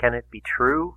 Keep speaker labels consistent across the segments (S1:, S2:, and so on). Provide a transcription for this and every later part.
S1: Can it be true?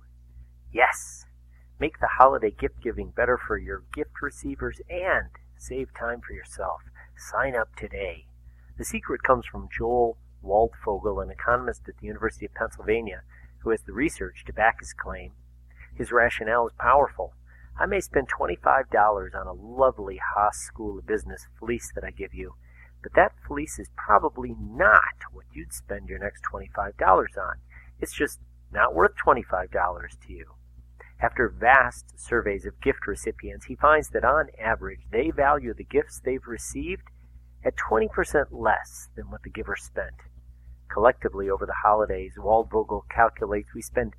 S1: Yes! Make the holiday gift-giving better for your gift receivers and save time for yourself. Sign up today. The secret comes from Joel Waldfogel, an economist at the University of Pennsylvania, who has the research to back his claim. His rationale is powerful. I may spend $25 on a lovely Haas School of Business fleece that I give you, but that fleece is probably not what you'd spend your next $25 on. It's just not worth $25 to you. After vast surveys of gift recipients, he finds that on average they value the gifts they've received at 20% less than what the giver spent. Collectively, over the holidays, Waldvogel calculates we spend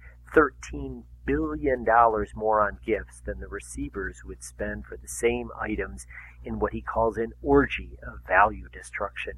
S1: $13 billion more on gifts than the receivers would spend for the same items in what he calls an orgy of value destruction.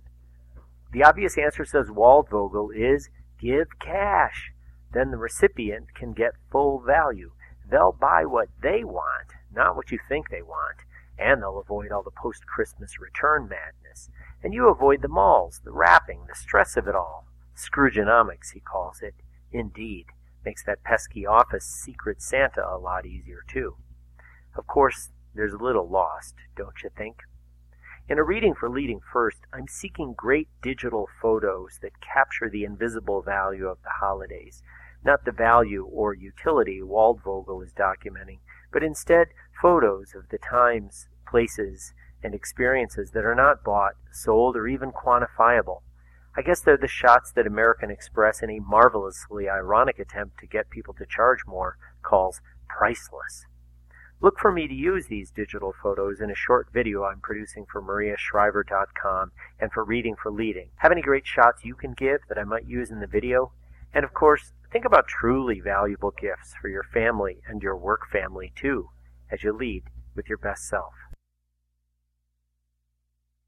S1: The obvious answer, says Waldvogel, is give cash. Then the recipient can get full value. They'll buy what they want, not what you think they want, and they'll avoid all the post-Christmas return madness. And you avoid the malls, the wrapping, the stress of it all. Scroogeonomics, he calls it. Indeed, makes that pesky office Secret Santa a lot easier, too. Of course, there's little lost, don't you think? In a reading for Leading First, I'm seeking great digital photos that capture the invisible value of the holidays. Not the value or utility Waldvogel is documenting, but instead photos of the times, places, and experiences that are not bought, sold, or even quantifiable. I guess they're the shots that American Express, in a marvelously ironic attempt to get people to charge more, calls priceless. Look for me to use these digital photos in a short video I'm producing for mariashriver.com and for Reading for Leading. Have any great shots you can give that I might use in the video? And of course, think about truly valuable gifts for your family and your work family too, as you lead with your best self.